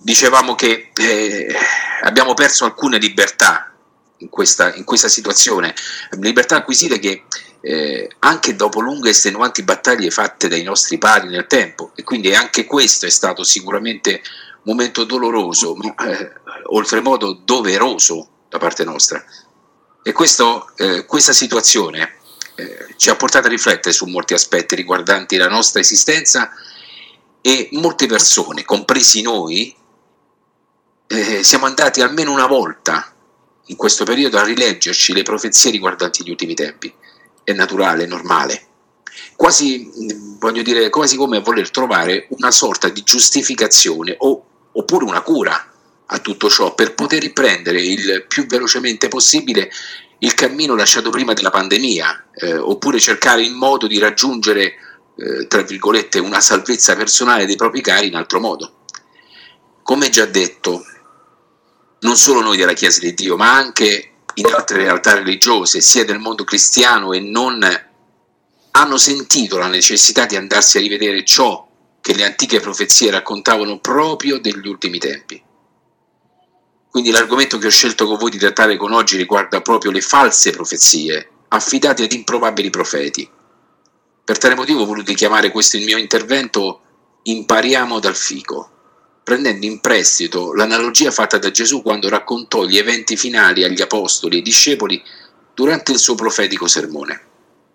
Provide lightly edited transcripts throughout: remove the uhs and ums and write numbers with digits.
dicevamo che abbiamo perso alcune libertà in questa situazione, libertà acquisite che anche dopo lunghe e estenuanti battaglie fatte dai nostri padri nel tempo, e quindi anche questo è stato sicuramente un momento doloroso, ma oltremodo doveroso da parte nostra. E questa situazione ci ha portato a riflettere su molti aspetti riguardanti la nostra esistenza, e molte persone, compresi noi, siamo andati almeno una volta in questo periodo a rileggerci le profezie riguardanti gli ultimi tempi. È naturale, è normale, quasi come voler trovare una sorta di giustificazione oppure una cura a tutto ciò, per poter riprendere il più velocemente possibile il cammino lasciato prima della pandemia, oppure cercare il modo di raggiungere, tra virgolette, una salvezza personale dei propri cari in altro modo. Come già detto, non solo noi della Chiesa di Dio, ma anche in altre realtà religiose, sia del mondo cristiano e non, hanno sentito la necessità di andarsi a rivedere ciò che le antiche profezie raccontavano proprio degli ultimi tempi. Quindi l'argomento che ho scelto con voi di trattare con oggi riguarda proprio le false profezie affidate ad improbabili profeti. Per tale motivo ho voluto chiamare questo il mio intervento "Impariamo dal fico", prendendo in prestito l'analogia fatta da Gesù quando raccontò gli eventi finali agli apostoli e discepoli durante il suo profetico sermone.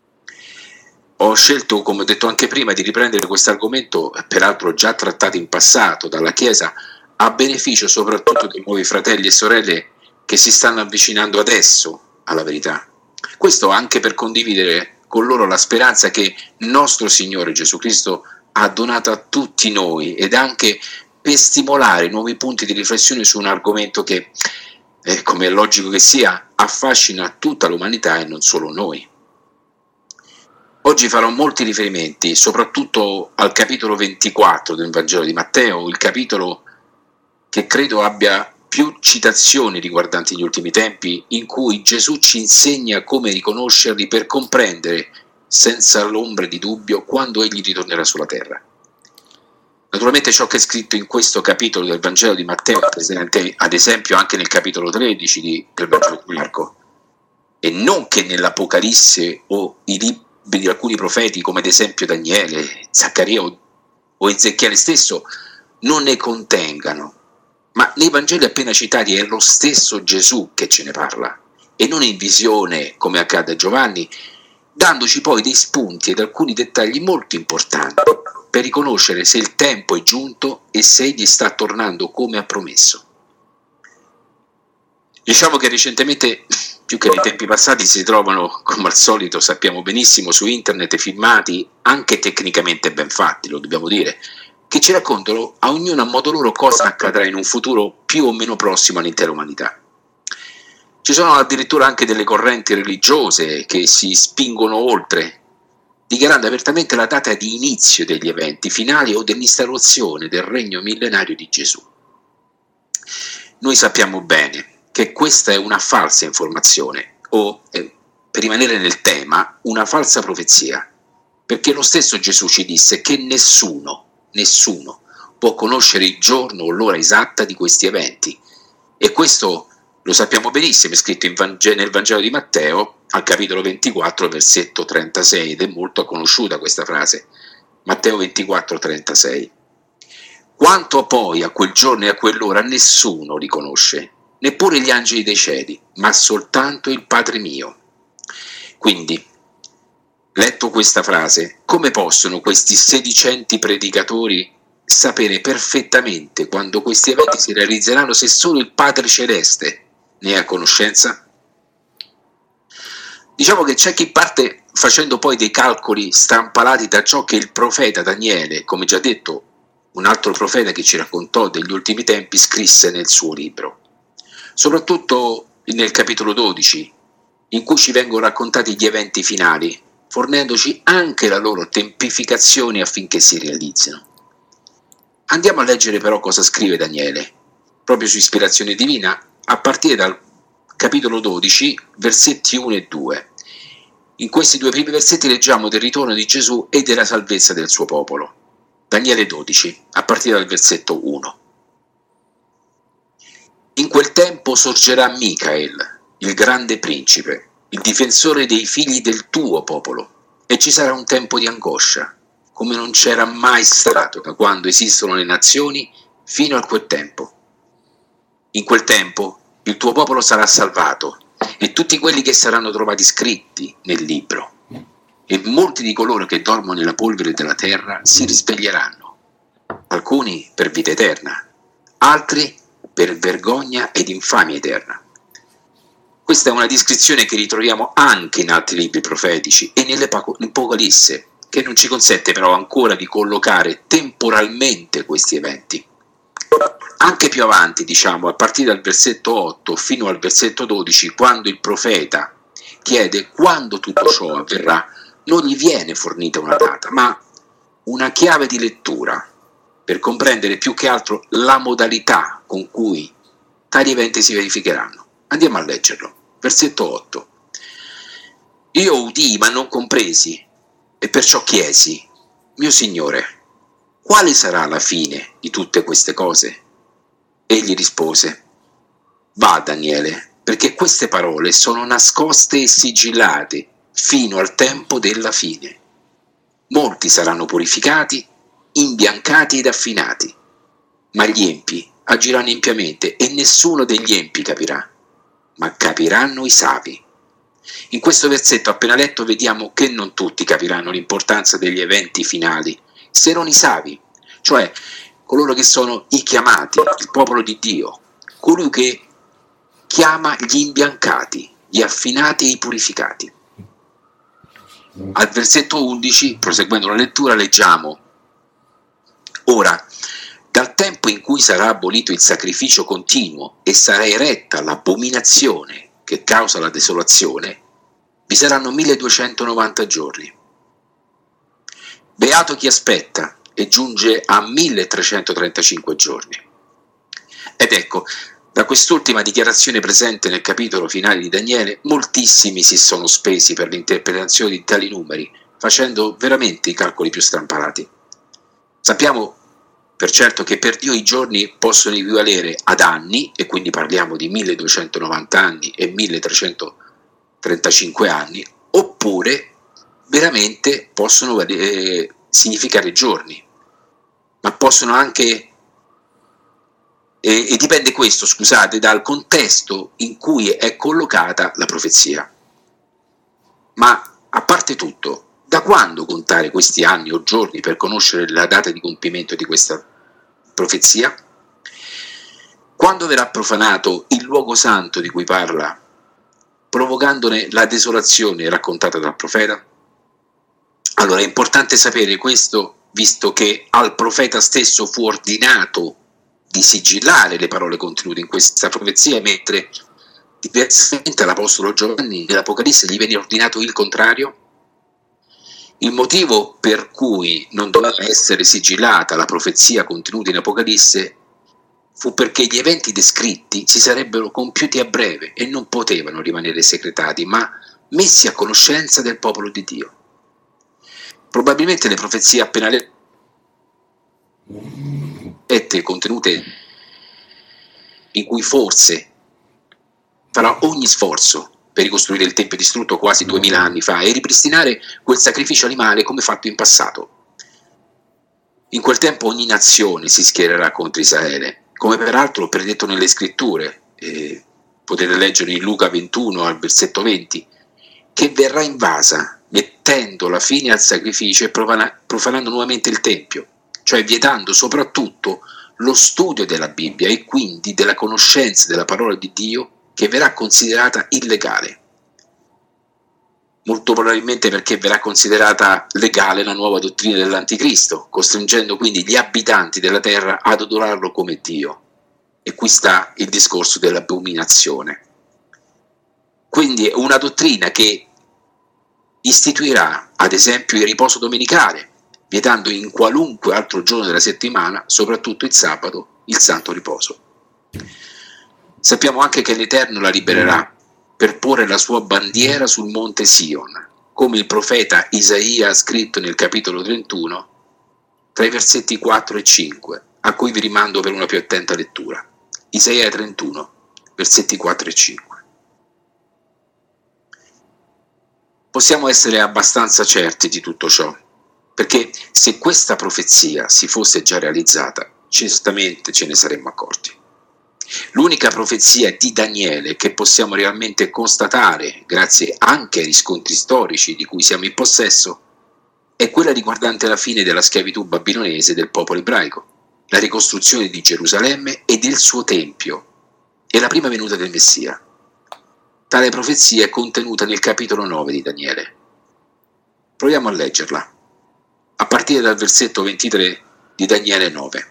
Ho scelto, come ho detto anche prima, di riprendere questo argomento, peraltro già trattato in passato dalla Chiesa, a beneficio soprattutto dei nuovi fratelli e sorelle che si stanno avvicinando adesso alla verità. Questo anche per condividere con loro la speranza che nostro Signore Gesù Cristo ha donato a tutti noi, ed anche per stimolare nuovi punti di riflessione su un argomento che, come è logico che sia, affascina tutta l'umanità e non solo noi. Oggi farò molti riferimenti, soprattutto al capitolo 24 del Vangelo di Matteo, il capitolo che credo abbia più citazioni riguardanti gli ultimi tempi, in cui Gesù ci insegna come riconoscerli per comprendere senza l'ombra di dubbio quando egli ritornerà sulla terra. Naturalmente ciò che è scritto in questo capitolo del Vangelo di Matteo è presente ad esempio anche nel capitolo 13 del Vangelo di Marco, e non che nell'Apocalisse o i libri di alcuni profeti come ad esempio Daniele, Zaccaria o Ezechiele stesso non ne contengano, ma nei Vangeli appena citati è lo stesso Gesù che ce ne parla, e non in visione come accade a Giovanni, dandoci poi dei spunti ed alcuni dettagli molto importanti per riconoscere se il tempo è giunto e se egli sta tornando come ha promesso. Diciamo che recentemente, più che nei tempi passati, si trovano, come al solito sappiamo benissimo, su internet filmati anche tecnicamente ben fatti, lo dobbiamo dire, che ci raccontano a ognuno a modo loro cosa accadrà in un futuro più o meno prossimo all'intera umanità. Ci sono addirittura anche delle correnti religiose che si spingono oltre, dichiarando apertamente la data di inizio degli eventi finali o dell'instaurazione del regno millenario di Gesù. Noi sappiamo bene che questa è una falsa informazione, o, per rimanere nel tema, una falsa profezia, perché lo stesso Gesù ci disse che nessuno può conoscere il giorno o l'ora esatta di questi eventi, e questo lo sappiamo benissimo, è scritto nel Vangelo di Matteo al capitolo 24 versetto 36, ed è molto conosciuta questa frase, Matteo 24 36. Quanto poi a quel giorno e a quell'ora nessuno li conosce, neppure gli angeli dei cieli, ma soltanto il Padre mio. Quindi, letto questa frase, come possono questi sedicenti predicatori sapere perfettamente quando questi eventi si realizzeranno se solo il Padre Celeste ne è a conoscenza? Diciamo che c'è chi parte facendo poi dei calcoli strampalati da ciò che il profeta Daniele, come già detto, un altro profeta che ci raccontò degli ultimi tempi, scrisse nel suo libro. Soprattutto nel capitolo 12, in cui ci vengono raccontati gli eventi finali, fornendoci anche la loro tempificazione affinché si realizzino. Andiamo a leggere però cosa scrive Daniele, proprio su ispirazione divina, a partire dal capitolo 12, versetti 1 e 2. In questi due primi versetti leggiamo del ritorno di Gesù e della salvezza del suo popolo. Daniele 12, a partire dal versetto 1. In quel tempo sorgerà Micael, il grande principe, il difensore dei figli del tuo popolo, e ci sarà un tempo di angoscia, come non c'era mai stato da quando esistono le nazioni fino a quel tempo. In quel tempo il tuo popolo sarà salvato, e tutti quelli che saranno trovati scritti nel libro, e molti di coloro che dormono nella polvere della terra si risveglieranno, alcuni per vita eterna, altri per vergogna ed infamia eterna. Questa è una descrizione che ritroviamo anche in altri libri profetici e nell'Apocalisse, che non ci consente però ancora di collocare temporalmente questi eventi. Anche più avanti, diciamo, a partire dal versetto 8 fino al versetto 12, quando il profeta chiede quando tutto ciò avverrà, non gli viene fornita una data, ma una chiave di lettura per comprendere più che altro la modalità con cui tali eventi si verificheranno. Andiamo a leggerlo. Versetto 8. Io udii ma non compresi, e perciò chiesi: mio Signore, quale sarà la fine di tutte queste cose? Egli rispose: va, Daniele, perché queste parole sono nascoste e sigillate fino al tempo della fine. Molti saranno purificati, imbiancati ed affinati, ma gli empi agiranno empiamente e nessuno degli empi capirà, ma capiranno i savi. In questo versetto appena letto vediamo che non tutti capiranno l'importanza degli eventi finali, se non i savi, cioè coloro che sono i chiamati, il popolo di Dio, colui che chiama gli imbiancati, gli affinati e i purificati. Al versetto 11, proseguendo la lettura, leggiamo: ora, dal tempo in cui sarà abolito il sacrificio continuo e sarà eretta l'abominazione che causa la desolazione, vi saranno 1290 giorni. Beato chi aspetta e giunge a 1335 giorni. Ed ecco, da quest'ultima dichiarazione presente nel capitolo finale di Daniele, moltissimi si sono spesi per l'interpretazione di tali numeri, facendo veramente i calcoli più strampalati. Sappiamo per certo che per Dio i giorni possono equivalere ad anni, e quindi parliamo di 1290 anni e 1335 anni, oppure veramente possono significare giorni, ma possono anche, e dipende questo, scusate, dal contesto in cui è collocata la profezia. Ma a parte tutto, da quando contare questi anni o giorni per conoscere la data di compimento di questa profezia? Quando verrà profanato il luogo santo di cui parla, provocandone la desolazione raccontata dal profeta? Allora è importante sapere questo, visto che al profeta stesso fu ordinato di sigillare le parole contenute in questa profezia, mentre diversamente all'Apostolo Giovanni nell'Apocalisse gli venne ordinato il contrario. Il motivo per cui non doveva essere sigillata la profezia contenuta in Apocalisse fu perché gli eventi descritti si sarebbero compiuti a breve e non potevano rimanere segretati, ma messi a conoscenza del popolo di Dio. Probabilmente le profezie appena lette, contenute, in cui forse farà ogni sforzo per ricostruire il tempio distrutto quasi 2000 anni fa e ripristinare quel sacrificio animale come fatto in passato. In quel tempo ogni nazione si schiererà contro Israele, come peraltro predetto nelle scritture, potete leggere in Luca 21 al versetto 20, che verrà invasa mettendo la fine al sacrificio e profanando nuovamente il tempio, cioè vietando soprattutto lo studio della Bibbia e quindi della conoscenza della parola di Dio, che verrà considerata illegale, molto probabilmente perché verrà considerata legale la nuova dottrina dell'Anticristo, costringendo quindi gli abitanti della terra ad adorarlo come Dio. E qui sta il discorso dell'abominazione. Quindi è una dottrina che istituirà ad esempio il riposo domenicale, vietando in qualunque altro giorno della settimana, soprattutto il sabato, il santo riposo. Sappiamo anche che l'Eterno la libererà per porre la sua bandiera sul monte Sion, come il profeta Isaia ha scritto nel capitolo 31, tra i versetti 4 e 5, a cui vi rimando per una più attenta lettura. Isaia 31, versetti 4 e 5. Possiamo essere abbastanza certi di tutto ciò, perché se questa profezia si fosse già realizzata, certamente ce ne saremmo accorti. L'unica profezia di Daniele che possiamo realmente constatare, grazie anche ai riscontri storici di cui siamo in possesso, è quella riguardante la fine della schiavitù babilonese del popolo ebraico, la ricostruzione di Gerusalemme e del suo tempio e la prima venuta del Messia. Tale profezia è contenuta nel capitolo 9 di Daniele. Proviamo a leggerla, a partire dal versetto 23 di Daniele 9.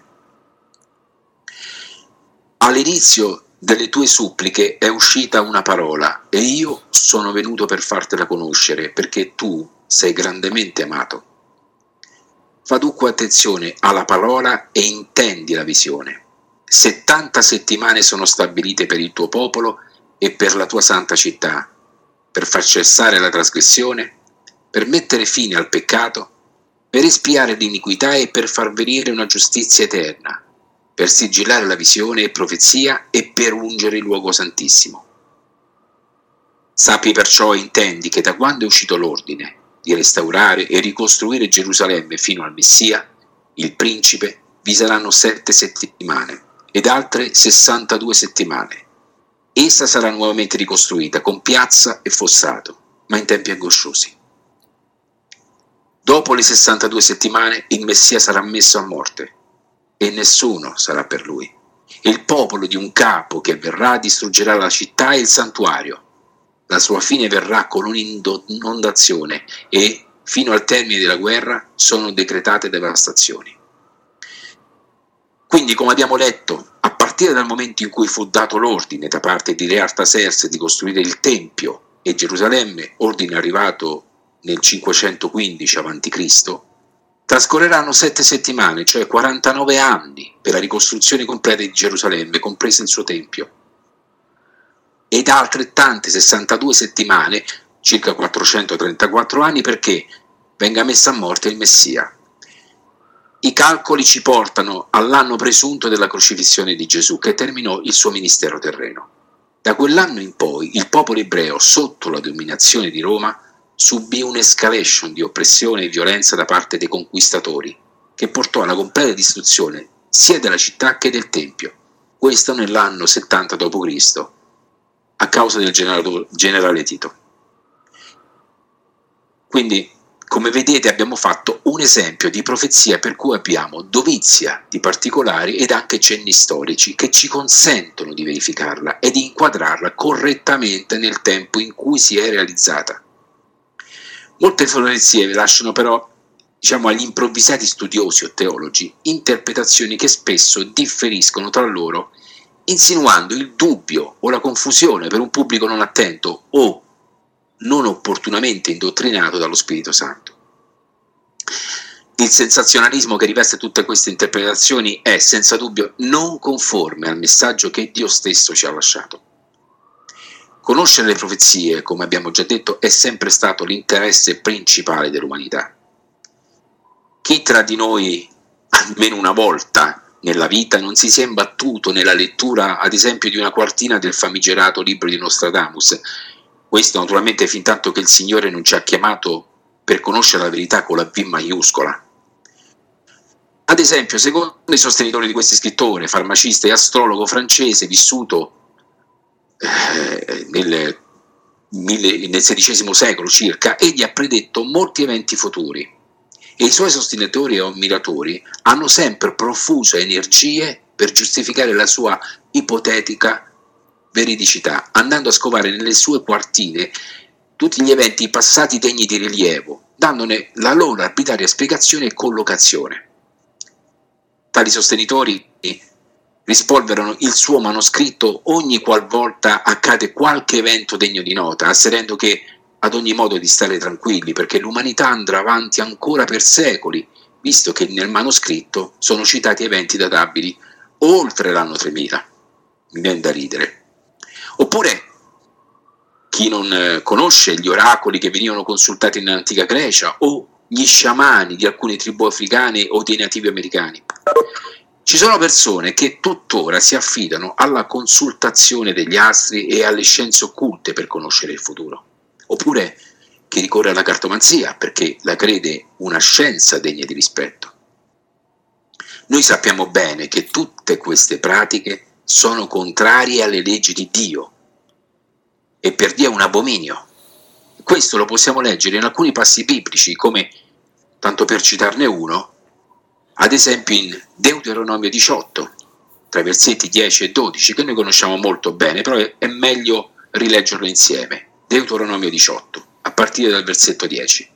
All'inizio delle tue suppliche è uscita una parola e io sono venuto per fartela conoscere, perché tu sei grandemente amato. Fa dunque attenzione alla parola e intendi la visione. 70 settimane sono stabilite per il tuo popolo e per la tua santa città, per far cessare la trasgressione, per mettere fine al peccato, per espiare l'iniquità e per far venire una giustizia eterna, per sigillare la visione e profezia e per ungere il luogo santissimo. Sappi perciò e intendi che da quando è uscito l'ordine di restaurare e ricostruire Gerusalemme fino al Messia, il principe, vi saranno 7 settimane ed altre 62 settimane. Essa sarà nuovamente ricostruita con piazza e fossato, ma in tempi angosciosi. Dopo le 62 settimane il Messia sarà messo a morte e nessuno sarà per lui. Il popolo di un capo che verrà distruggerà la città e il santuario. La sua fine verrà con un'inondazione e fino al termine della guerra sono decretate devastazioni. Quindi, come abbiamo letto, a partire dal momento in cui fu dato l'ordine da parte di Re Artaserse di costruire il Tempio e Gerusalemme, ordine arrivato nel 515 a.C., trascorreranno 7 settimane, cioè 49 anni, per la ricostruzione completa di Gerusalemme, compreso il suo Tempio, ed altrettante 62 settimane, circa 434 anni, perché venga messo a morte il Messia. I calcoli ci portano all'anno presunto della crocifissione di Gesù, che terminò il suo ministero terreno. Da quell'anno in poi il popolo ebreo, sotto la dominazione di Roma, subì un'escalation di oppressione e violenza da parte dei conquistatori, che portò alla completa distruzione sia della città che del Tempio. Questo nell'anno 70 d.C., a causa del generale Tito. Quindi, come vedete, abbiamo fatto un esempio di profezia per cui abbiamo dovizia di particolari ed anche cenni storici che ci consentono di verificarla e di inquadrarla correttamente nel tempo in cui si è realizzata. Molte profezie lasciano però, agli improvvisati studiosi o teologi, interpretazioni che spesso differiscono tra loro, insinuando il dubbio o la confusione per un pubblico non attento o non opportunamente indottrinato dallo Spirito Santo. Il sensazionalismo che riveste tutte queste interpretazioni è senza dubbio non conforme al messaggio che Dio stesso ci ha lasciato. Conoscere le profezie, come abbiamo già detto, è sempre stato l'interesse principale dell'umanità. Chi tra di noi, almeno una volta nella vita, non si sia imbattuto nella lettura, ad esempio, di una quartina del famigerato libro di Nostradamus? Questo naturalmente fin tanto che il Signore non ci ha chiamato per conoscere la verità con la V maiuscola. Ad esempio, secondo i sostenitori di questo scrittore, farmacista e astrologo francese vissuto nel XVI secolo circa, egli ha predetto molti eventi futuri e i suoi sostenitori e ammiratori hanno sempre profuso energie per giustificare la sua ipotetica veridicità, andando a scovare nelle sue quartine tutti gli eventi passati degni di rilievo, dandone la loro arbitraria spiegazione e collocazione. Tali sostenitori rispolverano il suo manoscritto ogni qualvolta accade qualche evento degno di nota, asserendo che ad ogni modo di stare tranquilli, perché l'umanità andrà avanti ancora per secoli, visto che nel manoscritto sono citati eventi databili oltre l'anno 3000. Mi viene da ridere. Oppure chi non conosce gli oracoli che venivano consultati nell'antica Grecia o gli sciamani di alcune tribù africane o dei nativi americani. Ci sono persone che tuttora si affidano alla consultazione degli astri e alle scienze occulte per conoscere il futuro, oppure chi ricorre alla cartomanzia perché la crede una scienza degna di rispetto. Noi sappiamo bene che tutte queste pratiche sono contrarie alle leggi di Dio e per Dio è un abominio. Questo lo possiamo leggere in alcuni passi biblici, come, tanto per citarne uno, ad esempio in Deuteronomio 18, tra i versetti 10 e 12, che noi conosciamo molto bene, però è meglio rileggerlo insieme. Deuteronomio 18, a partire dal versetto 10.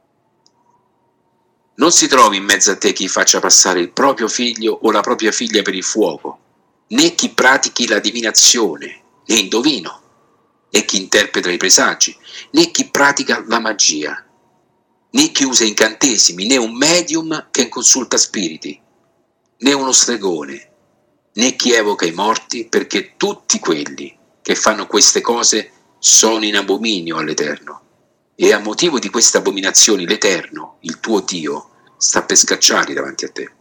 Non si trovi in mezzo a te chi faccia passare il proprio figlio o la propria figlia per il fuoco, né chi pratichi la divinazione, né indovino, né chi interpreta i presagi, né chi pratica la magia, né chi usa incantesimi, né un medium che consulta spiriti, né uno stregone, né chi evoca i morti, perché tutti quelli che fanno queste cose sono in abominio all'Eterno. E a motivo di queste abominazioni l'Eterno, il tuo Dio, sta per scacciarli davanti a te.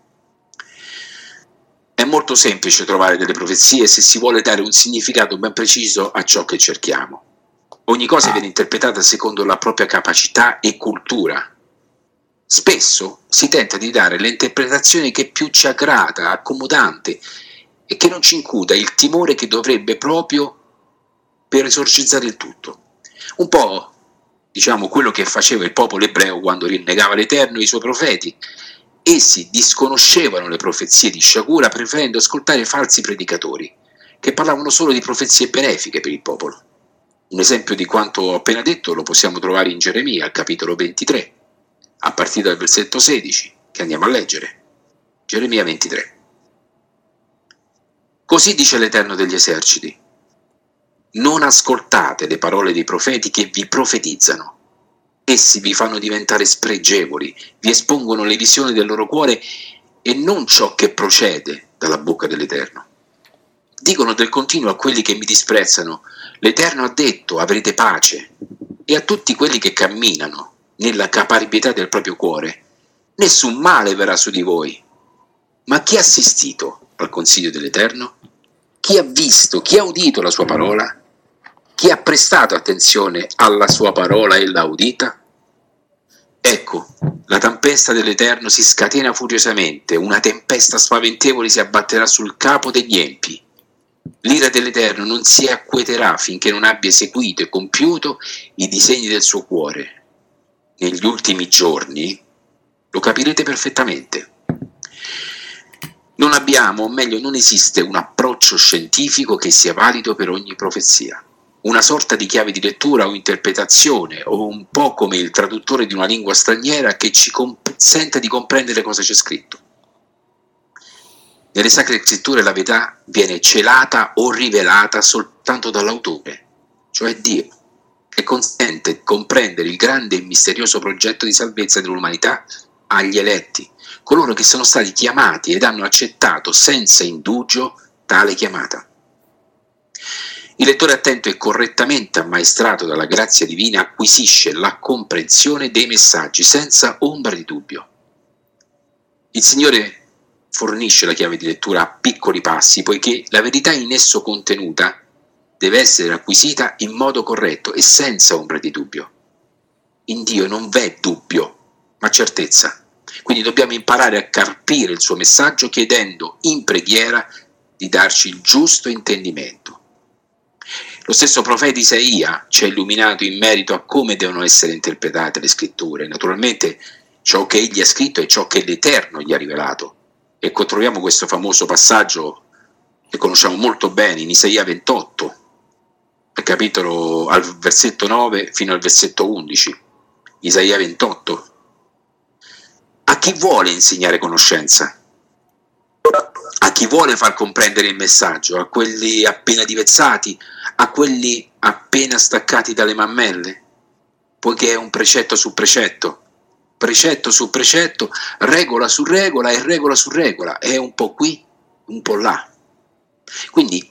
È molto semplice trovare delle profezie se si vuole dare un significato ben preciso a ciò che cerchiamo. Ogni cosa viene interpretata secondo la propria capacità e cultura. Spesso si tenta di dare l'interpretazione che più ci aggrada, accomodante e che non ci incuta il timore che dovrebbe proprio per esorcizzare il tutto. Un po', diciamo, quello che faceva il popolo ebreo quando rinnegava l'Eterno e i suoi profeti. Essi disconoscevano le profezie di Sciagura, preferendo ascoltare falsi predicatori che parlavano solo di profezie benefiche per il popolo. Un esempio di quanto ho appena detto lo possiamo trovare in Geremia, al capitolo 23, a partire dal versetto 16, che andiamo a leggere. Geremia 23. Così dice l'Eterno degli eserciti: non ascoltate le parole dei profeti che vi profetizzano. Essi vi fanno diventare spregevoli, vi espongono le visioni del loro cuore e non ciò che procede dalla bocca dell'Eterno. Dicono del continuo a quelli che mi disprezzano: l'Eterno ha detto avrete pace, e a tutti quelli che camminano nella caparbietà del proprio cuore: nessun male verrà su di voi. Ma chi ha assistito al consiglio dell'Eterno? Chi ha visto, chi ha udito la sua parola? Chi ha prestato attenzione alla sua parola e l'ha udita? Ecco, la tempesta dell'Eterno si scatena furiosamente, una tempesta spaventevole si abbatterà sul capo degli empi. L'ira dell'Eterno non si acquieterà finché non abbia eseguito e compiuto i disegni del suo cuore. Negli ultimi giorni lo capirete perfettamente. Non abbiamo, o meglio, non esiste un approccio scientifico che sia valido per ogni profezia. Una sorta di chiave di lettura o interpretazione, o un po' come il traduttore di una lingua straniera che ci consente di comprendere cosa c'è scritto. Nelle Sacre Scritture la verità viene celata o rivelata soltanto dall'autore, cioè Dio, che consente di comprendere il grande e misterioso progetto di salvezza dell'umanità agli eletti, coloro che sono stati chiamati ed hanno accettato senza indugio tale chiamata. Il lettore attento e correttamente ammaestrato dalla grazia divina acquisisce la comprensione dei messaggi senza ombra di dubbio. Il Signore fornisce la chiave di lettura a piccoli passi, poiché la verità in esso contenuta deve essere acquisita in modo corretto e senza ombra di dubbio. In Dio non v'è dubbio, ma certezza. Quindi dobbiamo imparare a carpire il suo messaggio chiedendo in preghiera di darci il giusto intendimento. Lo stesso profeta Isaia ci ha illuminato in merito a come devono essere interpretate le scritture. Naturalmente ciò che egli ha scritto è ciò che l'Eterno gli ha rivelato. Ecco, troviamo questo famoso passaggio che conosciamo molto bene in Isaia 28, capitolo al versetto 9 fino al versetto 11. Isaia 28. A chi vuole insegnare conoscenza? A chi vuole far comprendere il messaggio? A quelli appena divezzati? A quelli appena staccati dalle mammelle? Poiché è un precetto su precetto su precetto, regola su regola e regola su regola, è un po' qui, un po' là. Quindi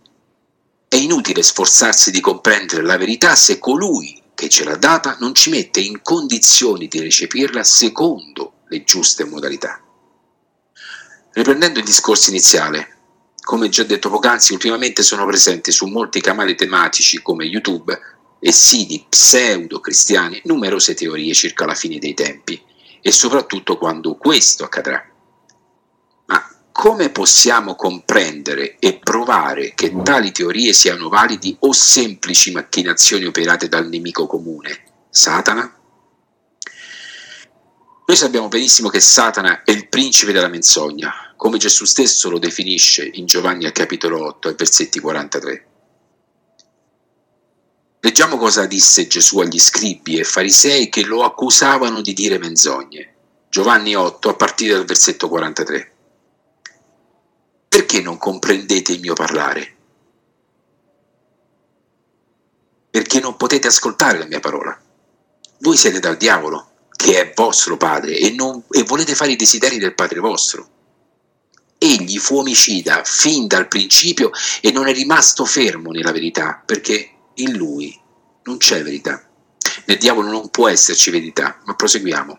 è inutile sforzarsi di comprendere la verità se colui che ce l'ha data non ci mette in condizioni di recepirla secondo le giuste modalità. Riprendendo il discorso iniziale, come già detto poc'anzi, ultimamente sono presenti su molti canali tematici come YouTube e siti pseudo-cristiani numerose teorie circa la fine dei tempi e soprattutto quando questo accadrà. Ma come possiamo comprendere e provare che tali teorie siano validi o semplici macchinazioni operate dal nemico comune, Satana? Noi sappiamo benissimo che Satana è il principe della menzogna, come Gesù stesso lo definisce in Giovanni al capitolo 8, ai versetti 43. Leggiamo cosa disse Gesù agli scribi e farisei che lo accusavano di dire menzogne. Giovanni 8, a partire dal versetto 43. Perché non comprendete il mio parlare? Perché non potete ascoltare la mia parola. Voi siete dal diavolo, che è vostro padre, e volete fare i desideri del padre vostro. Egli fu omicida fin dal principio e non è rimasto fermo nella verità, perché in lui non c'è verità. Nel diavolo non può esserci verità, ma proseguiamo.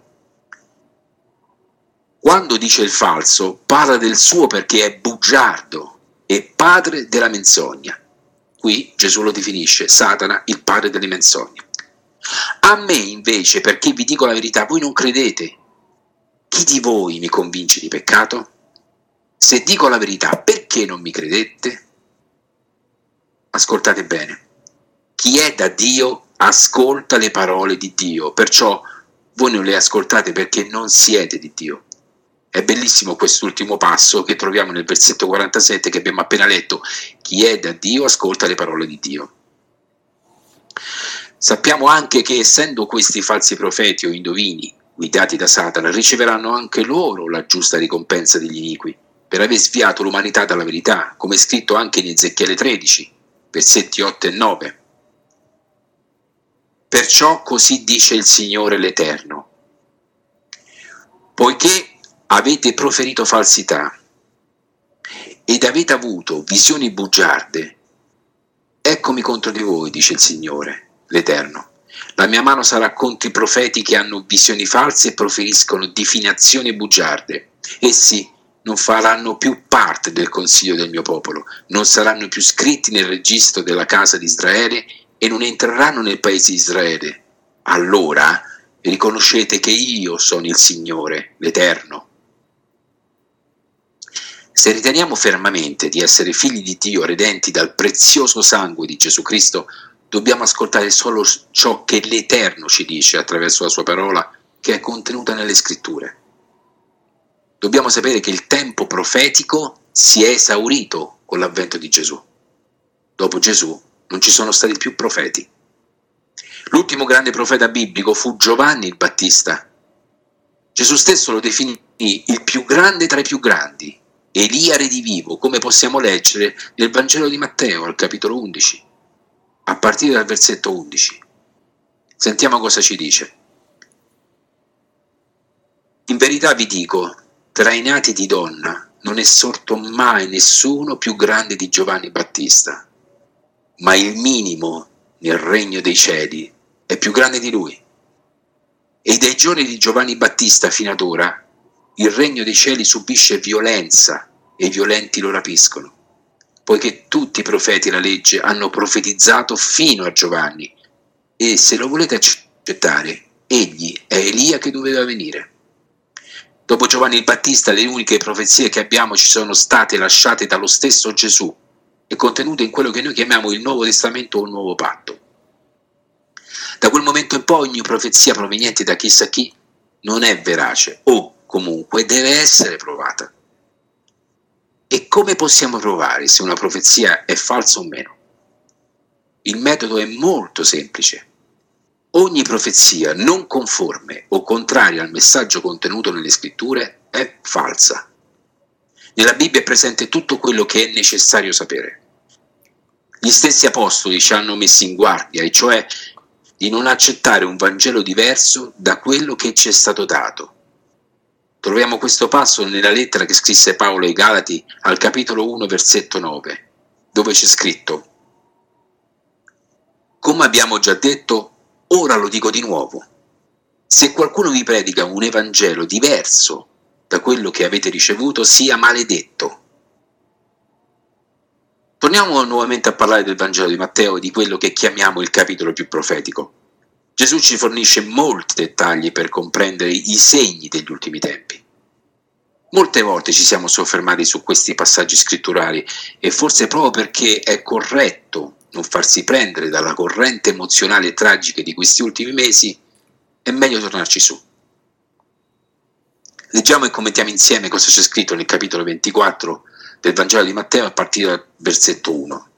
Quando dice il falso, parla del suo perché è bugiardo e padre della menzogna. Qui Gesù lo definisce, Satana, il padre delle menzogne. A me invece, perché vi dico la verità, voi non credete. Chi di voi mi convince di peccato? Se dico la verità, perché non mi credete? Ascoltate bene. Chi è da Dio ascolta le parole di Dio, perciò voi non le ascoltate perché non siete di Dio. È bellissimo quest'ultimo passo che troviamo nel versetto 47 che abbiamo appena letto. Chi è da Dio ascolta le parole di Dio. Sappiamo anche che essendo questi falsi profeti o indovini guidati da Satana, riceveranno anche loro la giusta ricompensa degli iniqui per aver sviato l'umanità dalla verità, come è scritto anche in Ezechiele 13, versetti 8 e 9. Perciò così dice il Signore l'Eterno: poiché avete proferito falsità ed avete avuto visioni bugiarde, eccomi contro di voi, dice il Signore l'Eterno. La mia mano sarà contro i profeti che hanno visioni false e proferiscono divinazioni bugiarde. Essi non faranno più parte del consiglio del mio popolo, non saranno più scritti nel registro della casa di Israele e non entreranno nel paese di Israele. Allora riconoscete che io sono il Signore, l'Eterno. Se riteniamo fermamente di essere figli di Dio redenti dal prezioso sangue di Gesù Cristo, dobbiamo ascoltare solo ciò che l'Eterno ci dice attraverso la sua parola, che è contenuta nelle Scritture. Dobbiamo sapere che il tempo profetico si è esaurito con l'avvento di Gesù. Dopo Gesù non ci sono stati più profeti. L'ultimo grande profeta biblico fu Giovanni il Battista. Gesù stesso lo definì il più grande tra i più grandi, Elia redivivo, come possiamo leggere nel Vangelo di Matteo al capitolo 11, a partire dal versetto 11. Sentiamo cosa ci dice. In verità vi dico, tra i nati di donna non è sorto mai nessuno più grande di Giovanni Battista, ma il minimo nel regno dei cieli è più grande di lui. E dai giorni di Giovanni Battista fino ad ora il regno dei cieli subisce violenza e i violenti lo rapiscono, poiché tutti i profeti e la legge hanno profetizzato fino a Giovanni, e se lo volete accettare, egli è Elia che doveva venire. Dopo Giovanni il Battista le uniche profezie che abbiamo ci sono state lasciate dallo stesso Gesù e contenute in quello che noi chiamiamo il Nuovo Testamento o il Nuovo Patto. Da quel momento in poi ogni profezia proveniente da chissà chi non è verace o comunque deve essere provata. E come possiamo provare se una profezia è falsa o meno? Il metodo è molto semplice. Ogni profezia non conforme o contraria al messaggio contenuto nelle scritture è falsa. Nella Bibbia è presente tutto quello che è necessario sapere. Gli stessi apostoli ci hanno messi in guardia, e cioè di non accettare un Vangelo diverso da quello che ci è stato dato. Troviamo questo passo nella lettera che scrisse Paolo ai Galati al capitolo 1 versetto 9, dove c'è scritto: come abbiamo già detto, ora lo dico di nuovo, se qualcuno vi predica un Evangelo diverso da quello che avete ricevuto sia maledetto. Torniamo nuovamente a parlare del Vangelo di Matteo, di quello che chiamiamo il capitolo più profetico. Gesù ci fornisce molti dettagli per comprendere i segni degli ultimi tempi. Molte volte ci siamo soffermati su questi passaggi scritturali e forse proprio perché è corretto non farsi prendere dalla corrente emozionale e tragica di questi ultimi mesi, è meglio tornarci su. Leggiamo e commentiamo insieme cosa c'è scritto nel capitolo 24 del Vangelo di Matteo a partire dal versetto 1.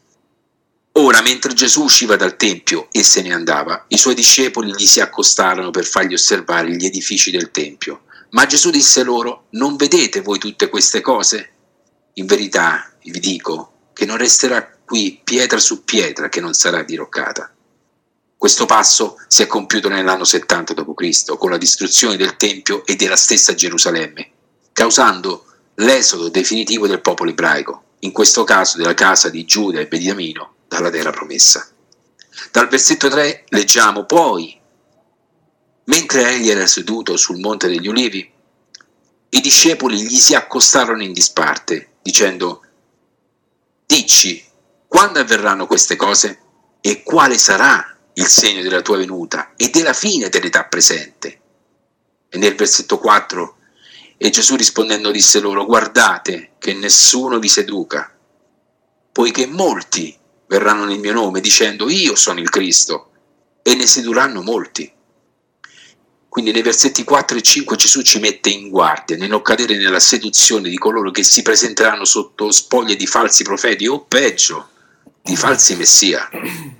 Ora, mentre Gesù usciva dal Tempio e se ne andava, i suoi discepoli gli si accostarono per fargli osservare gli edifici del Tempio. Ma Gesù disse loro: non vedete voi tutte queste cose? In verità vi dico che non resterà qui pietra su pietra che non sarà diroccata. Questo passo si è compiuto nell'anno 70 d.C., con la distruzione del Tempio e della stessa Gerusalemme, causando l'esodo definitivo del popolo ebraico, in questo caso della casa di Giuda e Beniamino, dalla terra promessa. Dal versetto 3 leggiamo: poi, mentre egli era seduto sul monte degli Ulivi, i discepoli gli si accostarono in disparte, dicendo: dici, quando avverranno queste cose? E quale sarà il segno della tua venuta e della fine dell'età presente? E nel versetto 4, e Gesù rispondendo disse loro: guardate che nessuno vi seduca, poiché molti verranno nel mio nome dicendo io sono il Cristo, e ne sedurranno molti. Quindi nei versetti 4 e 5 Gesù ci mette in guardia nel non cadere nella seduzione di coloro che si presenteranno sotto spoglie di falsi profeti o peggio, di falsi messia.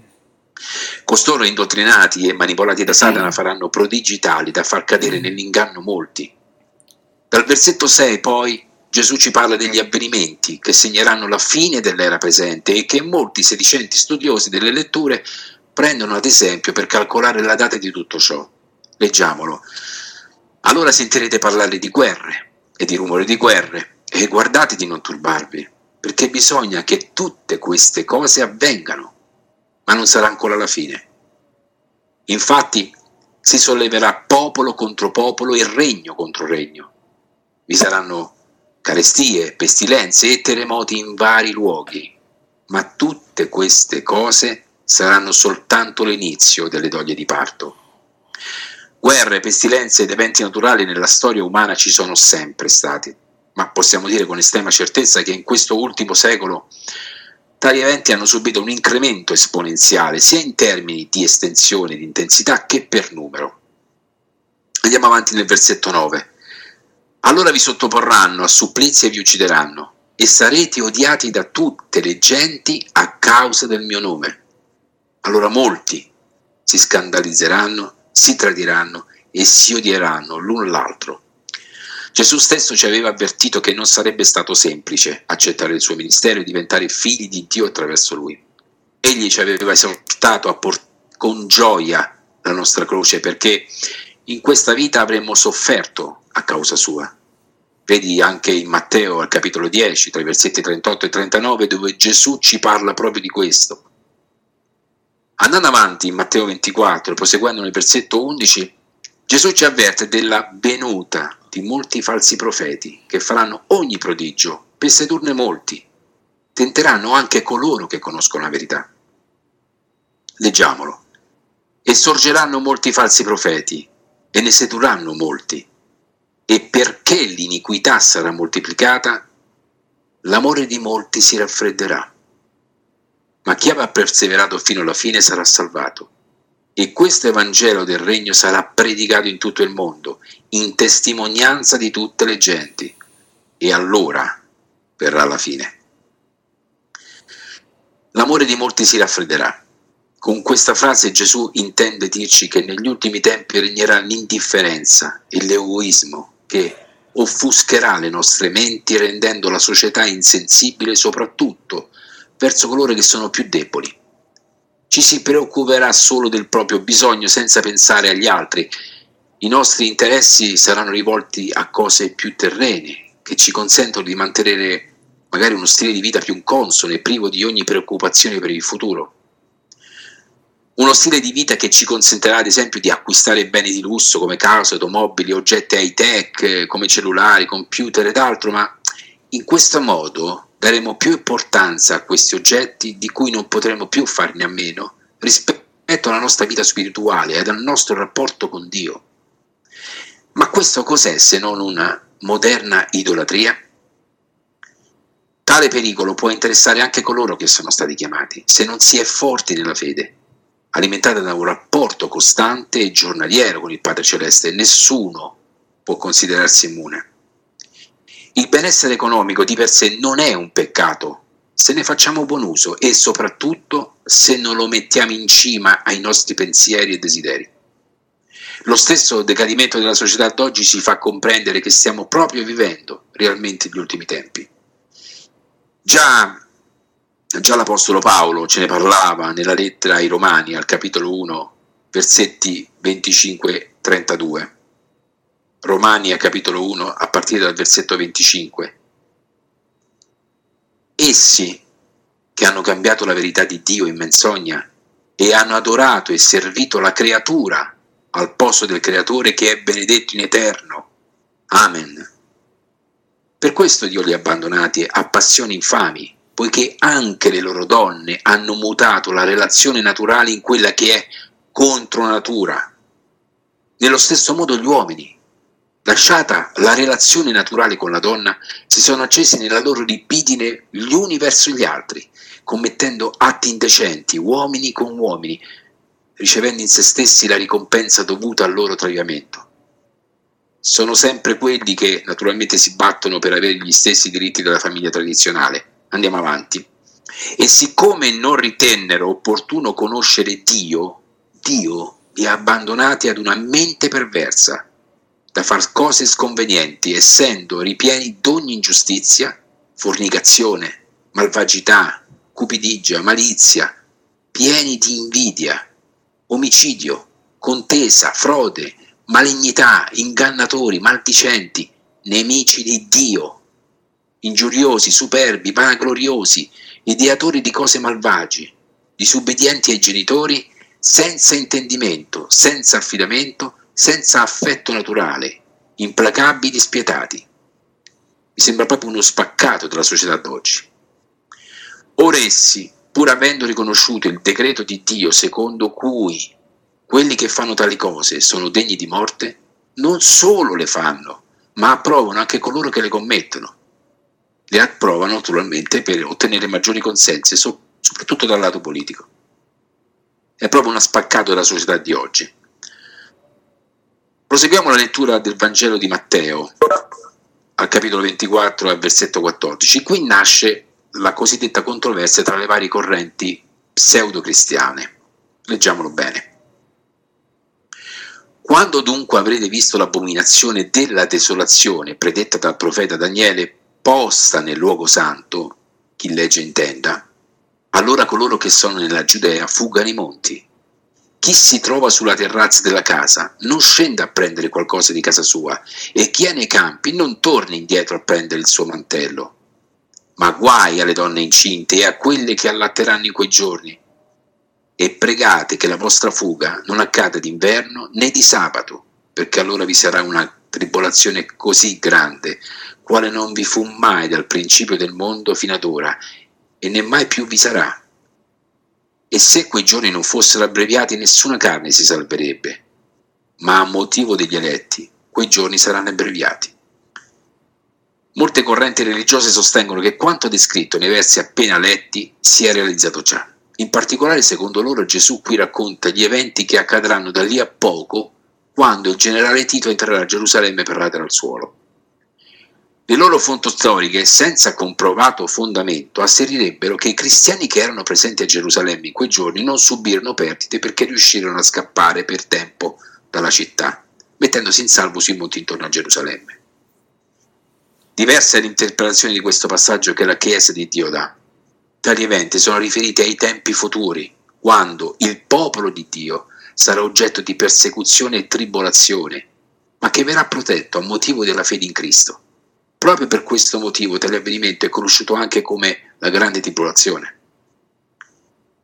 Costoro indottrinati e manipolati da Satana faranno prodigi tali da far cadere nell'inganno molti. Dal versetto 6 poi Gesù ci parla degli avvenimenti che segneranno la fine dell'era presente e che molti sedicenti studiosi delle letture prendono ad esempio per calcolare la data di tutto ciò. Leggiamolo. Allora sentirete parlare di guerre e di rumore di guerre, e guardate di non turbarvi, perché bisogna che tutte queste cose avvengano, ma non sarà ancora la fine. Infatti si solleverà popolo contro popolo e regno contro regno. Vi saranno carestie, pestilenze e terremoti in vari luoghi, ma tutte queste cose saranno soltanto l'inizio delle doglie di parto. Guerre, pestilenze ed eventi naturali nella storia umana ci sono sempre stati, ma possiamo dire con estrema certezza che in questo ultimo secolo tali eventi hanno subito un incremento esponenziale sia in termini di estensione e di intensità che per numero. Andiamo avanti nel versetto 9. Allora vi sottoporranno a supplizi e vi uccideranno, e sarete odiati da tutte le genti a causa del mio nome. Allora molti si scandalizzeranno, si tradiranno e si odieranno l'un l'altro. Gesù stesso ci aveva avvertito che non sarebbe stato semplice accettare il suo ministero e diventare figli di Dio attraverso lui. Egli ci aveva esortato a portare con gioia la nostra croce, perché in questa vita avremmo sofferto a causa sua. Vedi anche in Matteo al capitolo 10, tra i versetti 38 e 39, dove Gesù ci parla proprio di questo. Andando avanti in Matteo 24, proseguendo nel versetto 11, Gesù ci avverte della venuta di molti falsi profeti che faranno ogni prodigio per sedurne molti. Tenteranno anche coloro che conoscono la verità. Leggiamolo. E sorgeranno molti falsi profeti e ne sedurranno molti. E perché l'iniquità sarà moltiplicata, l'amore di molti si raffredderà. Ma chi avrà perseverato fino alla fine sarà salvato. E questo Evangelo del Regno sarà predicato in tutto il mondo, in testimonianza di tutte le genti. E allora verrà la fine. L'amore di molti si raffredderà. Con questa frase Gesù intende dirci che negli ultimi tempi regnerà l'indifferenza e l'egoismo che offuscherà le nostre menti, rendendo la società insensibile soprattutto verso coloro che sono più deboli. Ci si preoccuperà solo del proprio bisogno senza pensare agli altri. I nostri interessi saranno rivolti a cose più terrene, che ci consentono di mantenere magari uno stile di vita più consono e privo di ogni preoccupazione per il futuro. Uno stile di vita che ci consentirà ad esempio di acquistare beni di lusso come case, automobili, oggetti high-tech come cellulari, computer ed altro, ma in questo modo daremo più importanza a questi oggetti di cui non potremo più farne a meno rispetto alla nostra vita spirituale ed al nostro rapporto con Dio. Ma questo cos'è se non una moderna idolatria? Tale pericolo può interessare anche coloro che sono stati chiamati, se non si è forti nella fede, alimentata da un rapporto costante e giornaliero con il Padre Celeste. Nessuno può considerarsi immune. Il benessere economico di per sé non è un peccato, se ne facciamo buon uso e soprattutto se non lo mettiamo in cima ai nostri pensieri e desideri. Lo stesso decadimento della società d'oggi ci fa comprendere che stiamo proprio vivendo realmente gli ultimi tempi. Già l'Apostolo Paolo ce ne parlava nella lettera ai Romani, al capitolo 1, versetti 25-32. Romani, al capitolo 1, a partire dal versetto 25. Essi, che hanno cambiato la verità di Dio in menzogna e hanno adorato e servito la creatura al posto del Creatore che è benedetto in eterno. Amen. Per questo Dio li ha abbandonati a passioni infami, poiché anche le loro donne hanno mutato la relazione naturale in quella che è contro natura. Nello stesso modo gli uomini, lasciata la relazione naturale con la donna, si sono accesi nella loro libidine gli uni verso gli altri, commettendo atti indecenti, uomini con uomini, ricevendo in se stessi la ricompensa dovuta al loro tradimento. Sono sempre quelli che naturalmente si battono per avere gli stessi diritti della famiglia tradizionale. Andiamo avanti. E siccome non ritennero opportuno conoscere Dio li ha abbandonati ad una mente perversa, da far cose sconvenienti, essendo ripieni d'ogni ingiustizia, fornicazione, malvagità, cupidigia, malizia, pieni di invidia, omicidio, contesa, frode, malignità, ingannatori, maldicenti, nemici di Dio, ingiuriosi, superbi, vanagloriosi, ideatori di cose malvagie, disobbedienti ai genitori, senza intendimento, senza affidamento, senza affetto naturale, implacabili, spietati. Mi sembra proprio uno spaccato della società d'oggi. Ora essi, pur avendo riconosciuto il decreto di Dio secondo cui quelli che fanno tali cose sono degni di morte, non solo le fanno, ma approvano anche coloro che le commettono. Le approvano naturalmente per ottenere maggiori consensi, soprattutto dal lato politico. È proprio uno spaccato della società di oggi. Proseguiamo la lettura del Vangelo di Matteo, al capitolo 24, al versetto 14. Qui nasce la cosiddetta controversia tra le varie correnti pseudo-cristiane. Leggiamolo bene. Quando dunque avrete visto l'abominazione della desolazione predetta dal profeta Daniele posta nel luogo santo, chi legge intenda, allora coloro che sono nella Giudea fuggano i monti. Chi si trova sulla terrazza della casa non scenda a prendere qualcosa di casa sua, e chi è nei campi non torni indietro a prendere il suo mantello. Ma guai alle donne incinte e a quelle che allatteranno in quei giorni, e pregate che la vostra fuga non accada d'inverno né di sabato, perché allora vi sarà una tribolazione così grande, quale non vi fu mai dal principio del mondo fino ad ora, e né mai più vi sarà. E se quei giorni non fossero abbreviati, nessuna carne si salverebbe, ma a motivo degli eletti, quei giorni saranno abbreviati. Molte correnti religiose sostengono che quanto descritto nei versi appena letti sia realizzato già. In particolare, secondo loro, Gesù qui racconta gli eventi che accadranno da lì a poco, quando il generale Tito entrerà a Gerusalemme per radere al suolo. Le loro fonti storiche, senza comprovato fondamento, asserirebbero che i cristiani che erano presenti a Gerusalemme in quei giorni non subirono perdite perché riuscirono a scappare per tempo dalla città, mettendosi in salvo sui monti intorno a Gerusalemme. Diversa è l'interpretazione di questo passaggio che la Chiesa di Dio dà. Tali eventi sono riferiti ai tempi futuri, quando il popolo di Dio sarà oggetto di persecuzione e tribolazione, ma che verrà protetto a motivo della fede in Cristo. Proprio per questo motivo tale avvenimento è conosciuto anche come la grande tribolazione.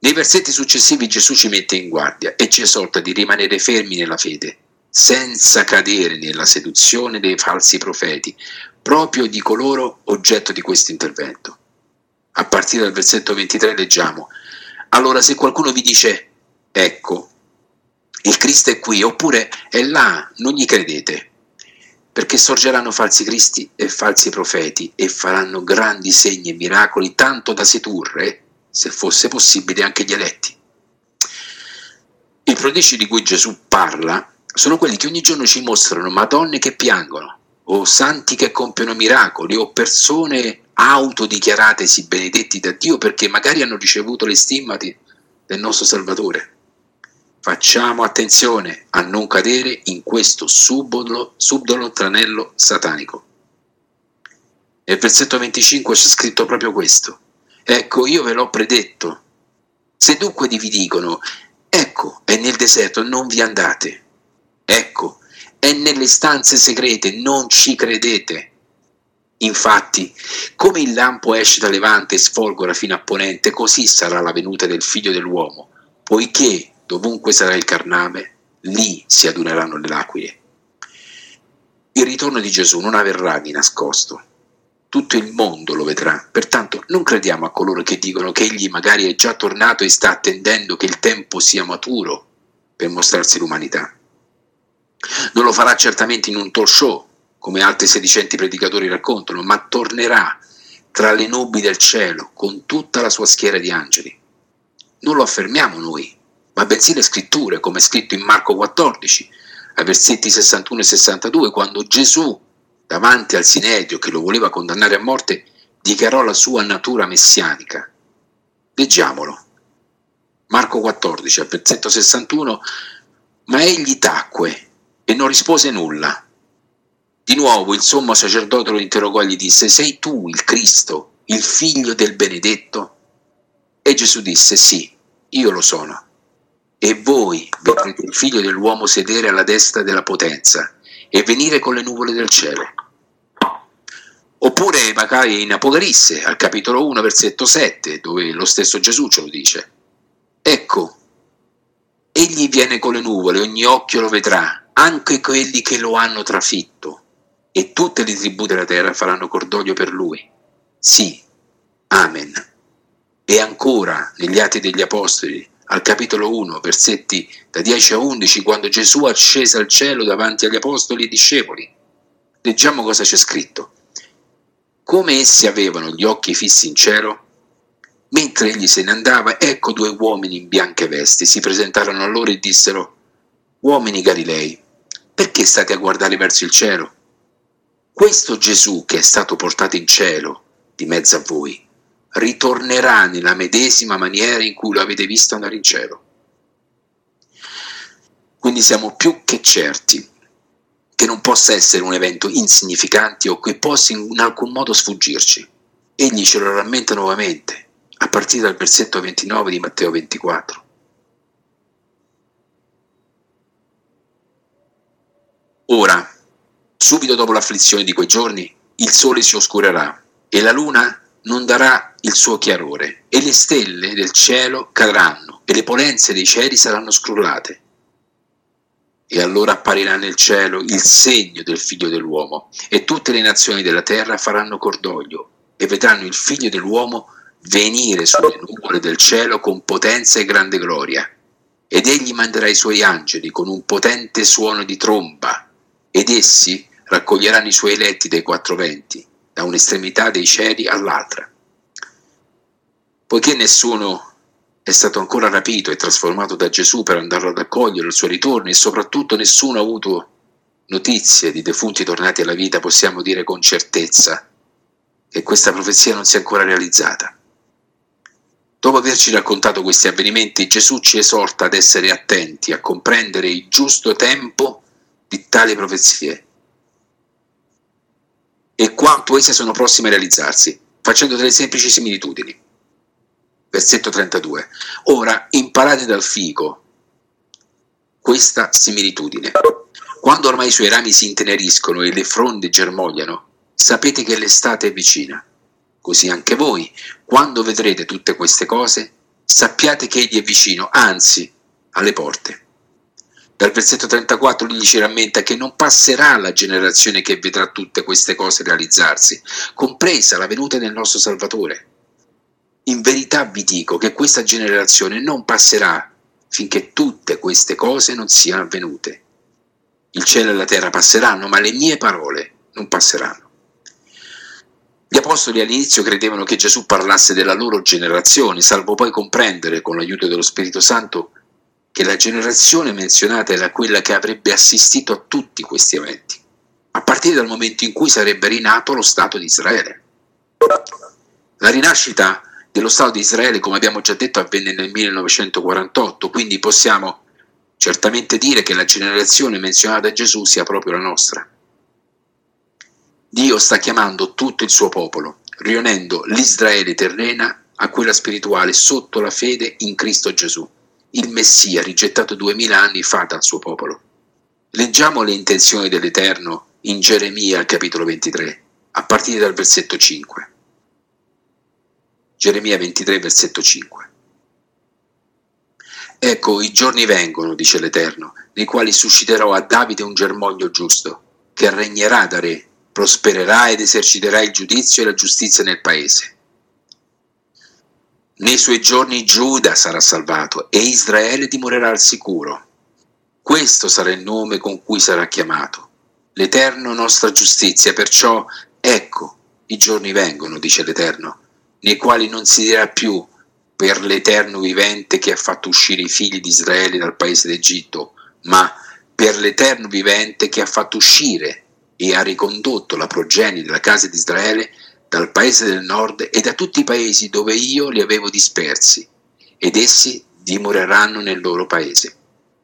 Nei versetti successivi Gesù ci mette in guardia e ci esorta di rimanere fermi nella fede, senza cadere nella seduzione dei falsi profeti, proprio di coloro oggetto di questo intervento. A partire dal versetto 23 leggiamo: allora se qualcuno vi dice ecco, il Cristo è qui, oppure è là, non gli credete, perché sorgeranno falsi cristi e falsi profeti e faranno grandi segni e miracoli, tanto da sedurre, se fosse possibile, anche gli eletti. I prodigi di cui Gesù parla sono quelli che ogni giorno ci mostrano madonne che piangono, o santi che compiono miracoli, o persone autodichiaratesi benedetti da Dio perché magari hanno ricevuto le stimmati del nostro Salvatore. Facciamo attenzione a non cadere in questo subdolo tranello satanico. Nel versetto 25 c'è scritto proprio questo: ecco, io ve l'ho predetto. Se dunque vi dicono ecco, è nel deserto, non vi andate. Ecco, è nelle stanze segrete, non ci credete. Infatti, come il lampo esce da levante e sfolgora fino a ponente, così sarà la venuta del Figlio dell'uomo, poiché dovunque sarà il carname, lì si aduneranno le laquile. Il ritorno di Gesù non avverrà di nascosto. Tutto il mondo lo vedrà, pertanto non crediamo a coloro che dicono che egli magari è già tornato e sta attendendo che il tempo sia maturo per mostrarsi l'umanità. Non lo farà certamente in un talk show, come altri sedicenti predicatori raccontano, ma tornerà tra le nubi del cielo con tutta la sua schiera di angeli. Non lo affermiamo noi, ma bensì le scritture, come è scritto in Marco 14, ai versetti 61 e 62, quando Gesù, davanti al Sinedrio che lo voleva condannare a morte, dichiarò la sua natura messianica. Leggiamolo. Marco 14, al versetto 61, ma egli tacque e non rispose nulla. Di nuovo il sommo sacerdote lo interrogò e gli disse: sei tu il Cristo, il figlio del benedetto? E Gesù disse: sì, io lo sono. E voi vedrete il figlio dell'uomo sedere alla destra della potenza e venire con le nuvole del cielo. Oppure magari in Apocalisse, al capitolo 1, versetto 7, dove lo stesso Gesù ce lo dice: ecco, egli viene con le nuvole, ogni occhio lo vedrà, anche quelli che lo hanno trafitto, e tutte le tribù della terra faranno cordoglio per lui. Sì, amen. E ancora negli Atti degli Apostoli, al capitolo 1, versetti da 10 a 11, quando Gesù ascese al cielo davanti agli apostoli e discepoli, leggiamo cosa c'è scritto. Come essi avevano gli occhi fissi in cielo, mentre egli se ne andava, ecco due uomini in bianche vesti si presentarono a loro e dissero: uomini Galilei, perché state a guardare verso il cielo? Questo Gesù che è stato portato in cielo di mezzo a voi ritornerà nella medesima maniera in cui lo avete visto andare in cielo. Quindi siamo più che certi che non possa essere un evento insignificante o che possa in alcun modo sfuggirci. Egli ce lo rammenta nuovamente, a partire dal versetto 29 di Matteo 24. Ora, subito dopo l'afflizione di quei giorni, il sole si oscurerà e la luna non darà il suo chiarore, e le stelle del cielo cadranno e le potenze dei cieli saranno scrollate. E allora apparirà nel cielo il segno del Figlio dell'uomo, e tutte le nazioni della terra faranno cordoglio e vedranno il Figlio dell'uomo venire sulle nuvole del cielo con potenza e grande gloria. Ed egli manderà i suoi angeli con un potente suono di tromba, ed essi raccoglieranno i suoi eletti dai quattro venti, da un'estremità dei cieli all'altra. Poiché nessuno è stato ancora rapito e trasformato da Gesù per andarlo ad accogliere al suo ritorno, e soprattutto nessuno ha avuto notizie di defunti tornati alla vita, possiamo dire con certezza che questa profezia non si è ancora realizzata. Dopo averci raccontato questi avvenimenti, Gesù ci esorta ad essere attenti, a comprendere il giusto tempo di tali profezie e quanto esse sono prossime a realizzarsi, facendo delle semplici similitudini. Versetto 32. Ora imparate dal fico questa similitudine. Quando ormai i suoi rami si inteneriscono e le fronde germogliano, sapete che l'estate è vicina. Così anche voi, quando vedrete tutte queste cose, sappiate che egli è vicino, anzi, alle porte. Dal versetto 34 gli ci rammenta che non passerà la generazione che vedrà tutte queste cose realizzarsi, compresa la venuta del nostro Salvatore. In verità vi dico che questa generazione non passerà finché tutte queste cose non siano avvenute. Il cielo e la terra passeranno, ma le mie parole non passeranno. Gli apostoli all'inizio credevano che Gesù parlasse della loro generazione, salvo poi comprendere, con l'aiuto dello Spirito Santo, che la generazione menzionata era quella che avrebbe assistito a tutti questi eventi, a partire dal momento in cui sarebbe rinato lo Stato di Israele. La rinascita dello Stato di Israele, come abbiamo già detto, avvenne nel 1948, quindi possiamo certamente dire che la generazione menzionata da Gesù sia proprio la nostra. Dio sta chiamando tutto il suo popolo, riunendo l'Israele terrena a quella spirituale sotto la fede in Cristo Gesù, il Messia rigettato 2000 anni fa dal suo popolo. Leggiamo le intenzioni dell'Eterno in Geremia al capitolo 23, a partire dal versetto 5. Geremia 23, versetto 5. Ecco, i giorni vengono, dice l'Eterno, nei quali susciterò a Davide un germoglio giusto, che regnerà da re, prospererà ed eserciterà il giudizio e la giustizia nel paese. Nei suoi giorni Giuda sarà salvato e Israele dimorerà al sicuro. Questo sarà il nome con cui sarà chiamato, l'Eterno nostra giustizia. Perciò, ecco, i giorni vengono, dice l'Eterno, nei quali non si dirà più per l'Eterno vivente che ha fatto uscire i figli di Israele dal paese d'Egitto, ma per l'Eterno vivente che ha fatto uscire e ha ricondotto la progenie della casa di Israele dal paese del nord e da tutti i paesi dove io li avevo dispersi, ed essi dimoreranno nel loro paese.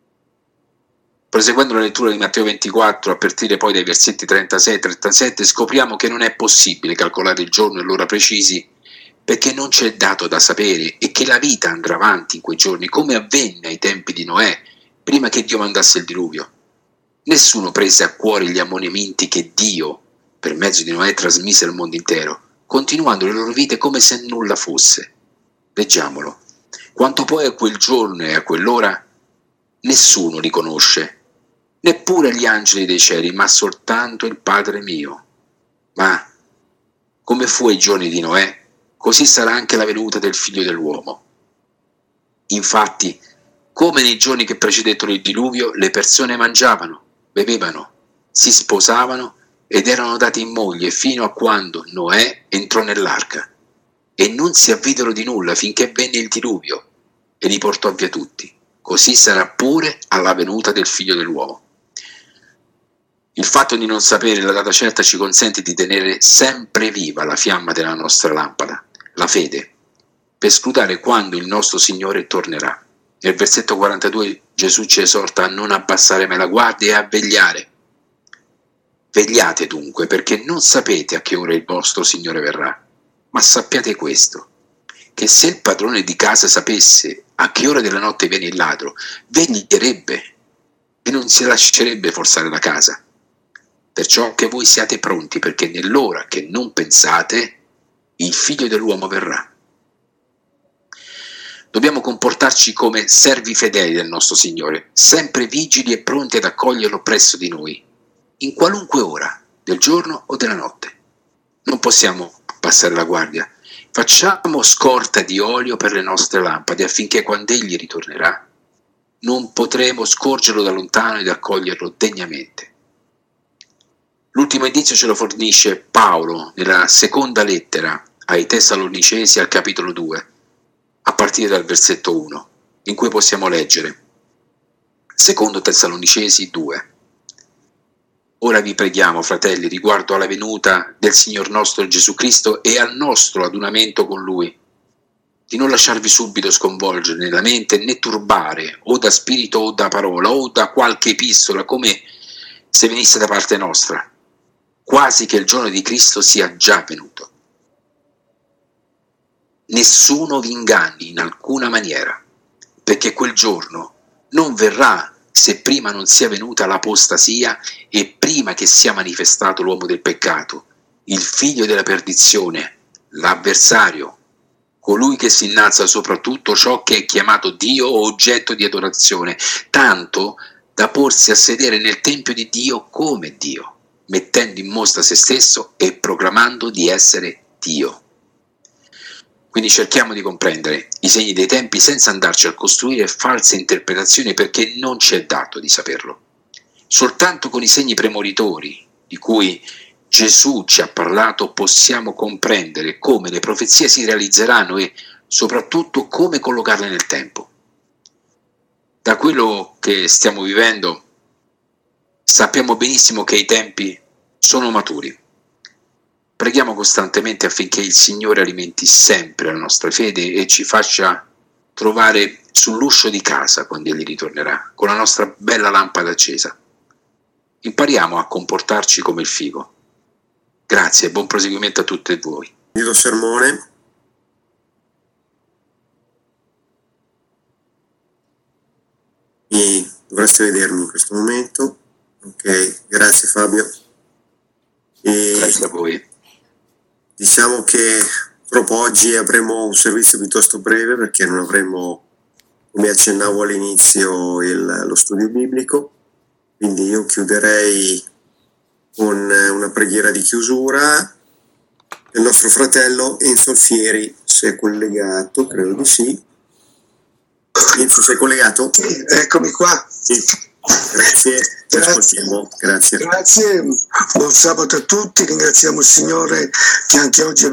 Proseguendo la lettura di Matteo 24, a partire poi dai versetti 36 e 37, scopriamo che non è possibile calcolare il giorno e l'ora precisi, perché non c'è dato da sapere, e che la vita andrà avanti in quei giorni, come avvenne ai tempi di Noè, prima che Dio mandasse il diluvio. Nessuno prese a cuore gli ammonimenti che Dio, per mezzo di Noè, trasmise al mondo intero, continuando le loro vite come se nulla fosse. Leggiamolo. Quanto poi a quel giorno e a quell'ora, nessuno li conosce, neppure gli angeli dei cieli, ma soltanto il Padre mio. Ma, come fu ai giorni di Noè, così sarà anche la venuta del Figlio dell'uomo. Infatti, come nei giorni che precedettero il diluvio, le persone mangiavano, bevevano, si sposavano ed erano dati in moglie fino a quando Noè entrò nell'arca, e non si avvidero di nulla finché venne il diluvio e li portò via tutti. Così sarà pure alla venuta del Figlio dell'uomo. Il fatto di non sapere la data certa ci consente di tenere sempre viva la fiamma della nostra lampada, la fede, per scrutare quando il nostro Signore tornerà. Nel versetto 42 Gesù ci esorta a non abbassare mai la guardia e a vegliare. Vegliate dunque, perché non sapete a che ora il vostro Signore verrà, ma sappiate questo, che se il padrone di casa sapesse a che ora della notte viene il ladro, veglierebbe e non si lascerebbe forzare la casa. Perciò che voi siate pronti, perché nell'ora che non pensate, il Figlio dell'uomo verrà. Dobbiamo comportarci come servi fedeli del nostro Signore, sempre vigili e pronti ad accoglierlo presso di noi, in qualunque ora, del giorno o della notte. Non possiamo passare la guardia. Facciamo scorta di olio per le nostre lampade, affinché quando Egli ritornerà, non potremo scorgerlo da lontano ed accoglierlo degnamente. L'ultimo indizio ce lo fornisce Paolo nella seconda lettera ai Tessalonicesi al capitolo 2, a partire dal versetto 1, in cui possiamo leggere: Secondo Tessalonicesi 2. Ora vi preghiamo, fratelli, riguardo alla venuta del Signor nostro Gesù Cristo e al nostro adunamento con Lui, di non lasciarvi subito sconvolgere nella mente né turbare o da spirito o da parola o da qualche epistola, come se venisse da parte nostra, quasi che il giorno di Cristo sia già venuto. Nessuno vi inganni in alcuna maniera, perché quel giorno non verrà se prima non sia venuta l'apostasia e prima che sia manifestato l'uomo del peccato, il figlio della perdizione, l'avversario, colui che si innalza sopra tutto ciò che è chiamato Dio o oggetto di adorazione, tanto da porsi a sedere nel tempio di Dio come Dio, mettendo in mostra se stesso e proclamando di essere Dio. Quindi cerchiamo di comprendere i segni dei tempi senza andarci a costruire false interpretazioni, perché non ci è dato di saperlo. Soltanto con i segni premonitori di cui Gesù ci ha parlato possiamo comprendere come le profezie si realizzeranno e soprattutto come collocarle nel tempo. Da quello che stiamo vivendo sappiamo benissimo che i tempi sono maturi. Preghiamo costantemente affinché il Signore alimenti sempre la nostra fede e ci faccia trovare sull'uscio di casa quando Egli ritornerà, con la nostra bella lampada accesa. Impariamo a comportarci come il figo. Grazie e buon proseguimento a tutti voi. Il sermone. E dovreste vedermi in questo momento. Ok, grazie Fabio. Grazie a voi. Diciamo che proprio oggi avremo un servizio piuttosto breve, perché non avremo, come accennavo all'inizio, lo studio biblico. Quindi io chiuderei con una preghiera di chiusura del nostro fratello Enzo Alfieri, se è collegato, credo di sì. Enzo, sei collegato? Sì, eccomi qua. Sì. Grazie, ti ascoltiamo. Grazie. Grazie, buon sabato a tutti, ringraziamo il Signore che anche oggi